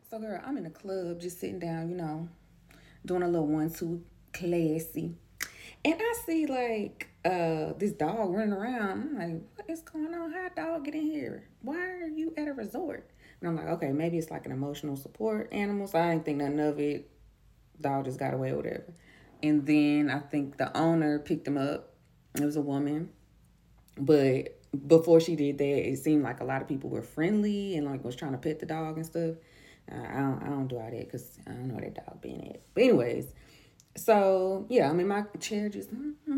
So, girl, I'm in a club just sitting down, doing a little 1-2 classy. And I see like this dog running around. I'm like, what is going on? How dog get in here? Why are you at a resort? And I'm like, okay, maybe it's like an emotional support animal. So I didn't think nothing of it. Dog just got away or whatever. And then I think the owner picked him up. It was a woman. But before she did that, it seemed like a lot of people were friendly and like was trying to pet the dog and stuff. I don't do all that because I don't know where that dog being at. But anyways, so yeah, I'm in my chair just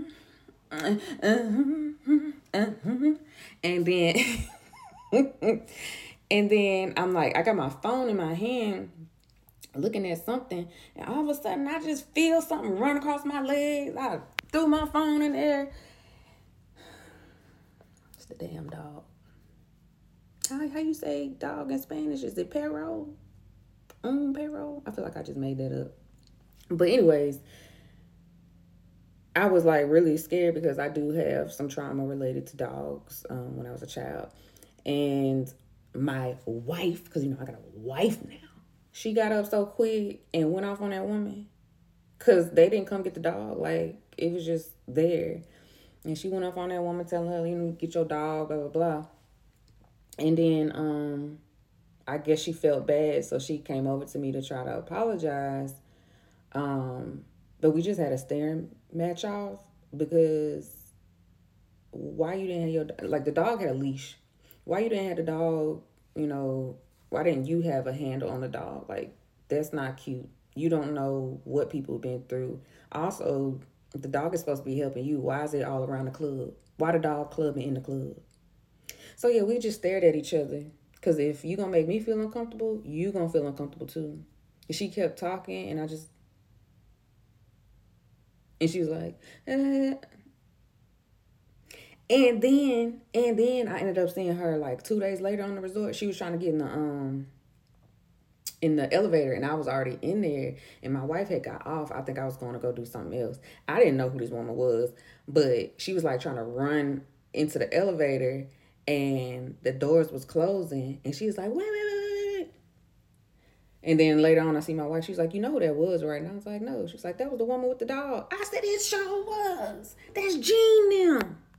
and then and then I'm like, I got my phone in my hand looking at something, and all of a sudden I just feel something run across my legs. I threw my phone in the air. It's the damn dog. How you say dog in Spanish? Is it perro? Perro? I feel like I just made that up. But anyways, I was like really scared because I do have some trauma related to dogs when I was a child. And my wife, because I got a wife now, she got up so quick and went off on that woman because they didn't come get the dog. Like, it was just there. And she went off on that woman telling her, get your dog, blah, blah, blah. And then I guess she felt bad, so she came over to me to try to apologize. But we just had a staring match off because why you didn't have the dog had a leash. Why you didn't have the dog, why didn't you have a handle on the dog? Like, that's not cute. You don't know what people have been through. Also, the dog is supposed to be helping you. Why is it all around the club? Why the dog clubbing in the club? So yeah, we just stared at each other. Because if you going to make me feel uncomfortable, you going to feel uncomfortable too. And she kept talking and and she was like, And then I ended up seeing her like 2 days later on the resort. She was trying to get in the elevator, and I was already in there, and my wife had got off. I think I was going to go do something else. I didn't know who this woman was, but she was like trying to run into the elevator, and the doors was closing, and she was like, wait. And then later on, I see my wife. She was like, you know who that was, right? And I was like, no. She was like, that was the woman with the dog. I said, it sure was. That's Jean now.